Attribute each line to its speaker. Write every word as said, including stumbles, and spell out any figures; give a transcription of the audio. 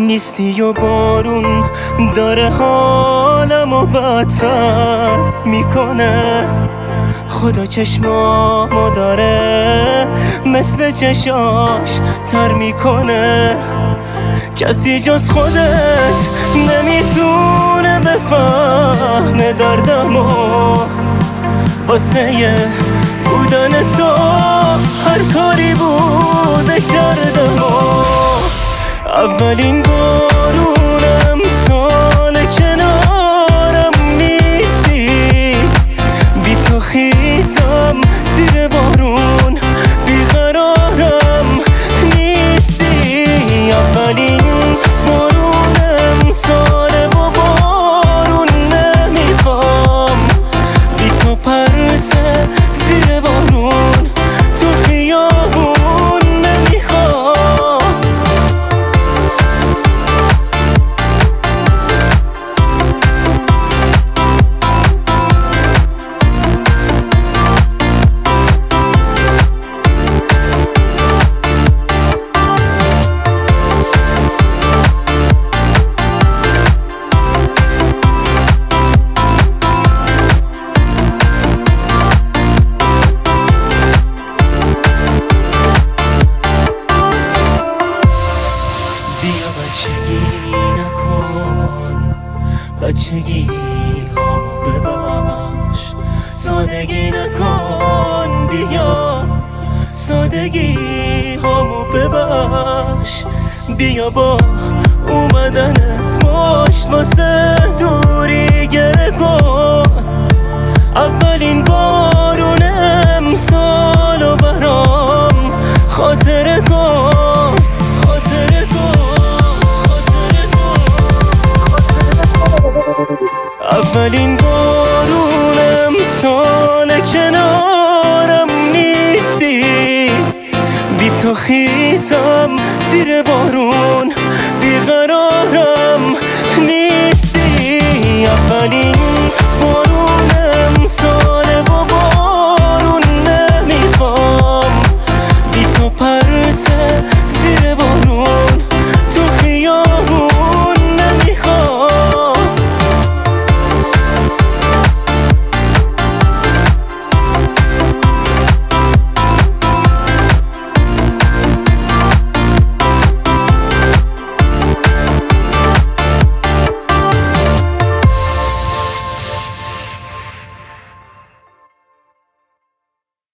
Speaker 1: نیستی و بارون داره حالمو بدتر میکنه. خدا چشمامو داره مثل چشاش تر میکنه. کسی جز خودت نمیتونه بفهمه دردمو. واسه بودن تو هر کاری بوده کردم. اولین بارونم سال کنارم نیستی. بی تو خیزم زیر بارون بیقرارم نیستی. اولین بارونم ساله و بارون نمیخوام. بی تو پرسه زیر بارون تو خیابون نمیخوام. بیا بچگی نکن، بچگی هامو ببخش. سادگی نکن، بیا سادگی هامو ببخش. بیا با اومدنت مشت واسه دوری گره کن. اولین بارون امسالو برام خاطره کن، خاطره کن. اولین